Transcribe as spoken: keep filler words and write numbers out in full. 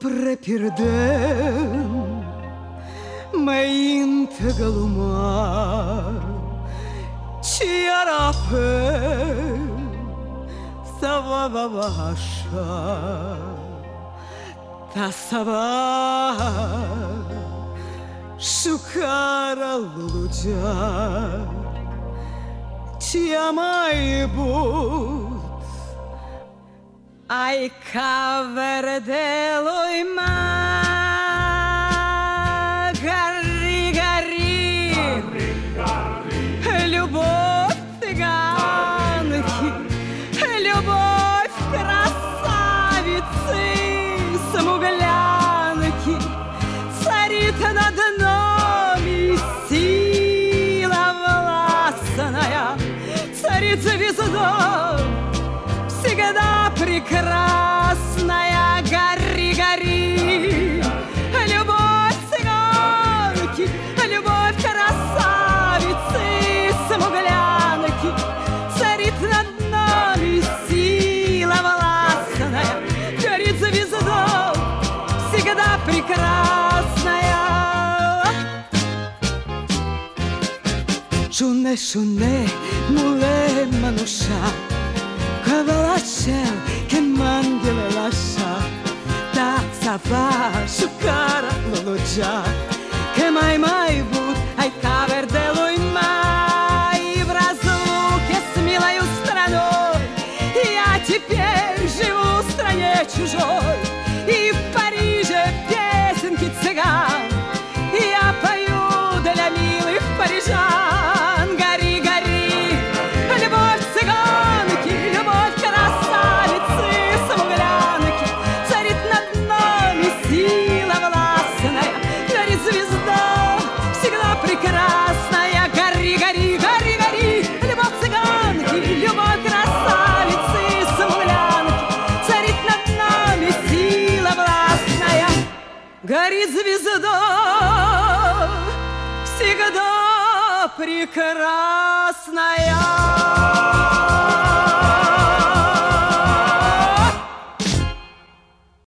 Prepirdim mein tegaluma Ciarape Savavavasha Tasava Shukara luluja Tiamaibut Ai caverdeloi ma Гарри, гарри, любовь цыганки, любовь красавицы, смуглянки, царит над нами сила властная, царит звезда, всегда прекрасная, гори, гори. Любовь красавицы, смуглянки, царит над нами сила властная, горит звезда, всегда прекрасная. Шуне, шуне, муле, мануша, кавалашел, кемангеле лаша, та сава, шукара, лолоджа. Que mai mai bud, ai caverdeloi mai в разлуке с милою страной. Я теперь живу в стране чужой, и в Париже песенки цыган. Я пою для милых парижан. Гори, гори, любовь цыганки, любовь красавицы, смуглянки, царит над нами сила властная, горит звезда, прекрасная, гори, гори, гори, гори, любовь цыганки, любовь красавицы, смуглянки, царит над нами сила властная, горит звезда, всегда прекрасная.